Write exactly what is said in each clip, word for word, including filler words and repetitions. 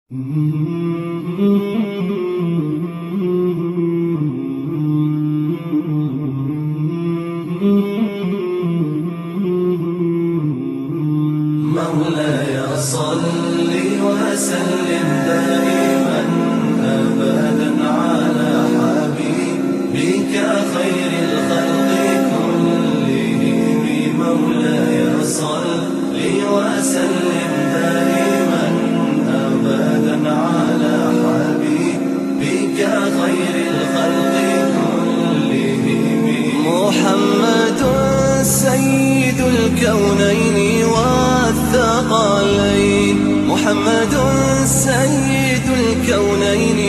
مولاي صل وسلم دائما أبدا على حبيبك خير الخلق كلهم. مولاي صل وسلم دائما أبدا على حبيبك خير الخلق كلهم. محمد سيد الكونين والثقلين، محمد سيد الكونين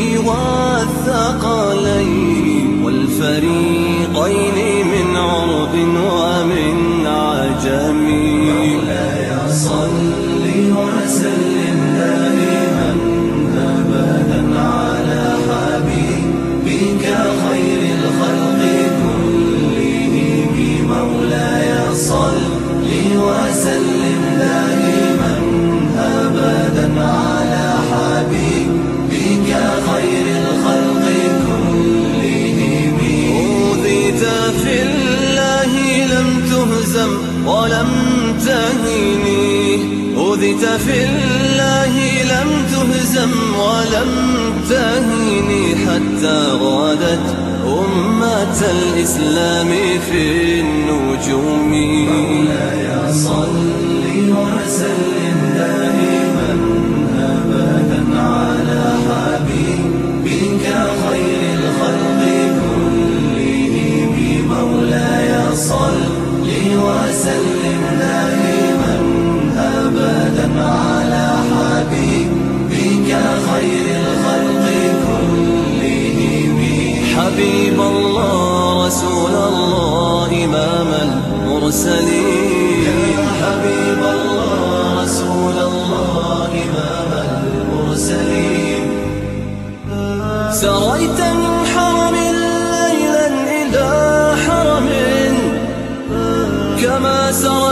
والثقلين والفريقين من عرب ومن عجم. مولاي صل وسلم دائما أبدا على حبيبك خير الخلق كلهم. مولاي صل وسلم دائما أبدا على حبيبك خير الخلق كلهم. أوذيت في الله لم تهزم ولم تهني، أوذيت في الله لم تهزم ولم تهني حتى غادت أمة الإسلام في النجوم. مولاي صل وسلم دائما أبدا على حبيبك خير الخلق كلهم. مولاي صل وسلم دائما أبدا على حبيبك خير الخلق كلهم. حبيب الله رسول الله إمام المرسلين، يا حبيب الله رسول الله إمام المرسلين. سريت من حرم ليلا إلى حرم كما سرى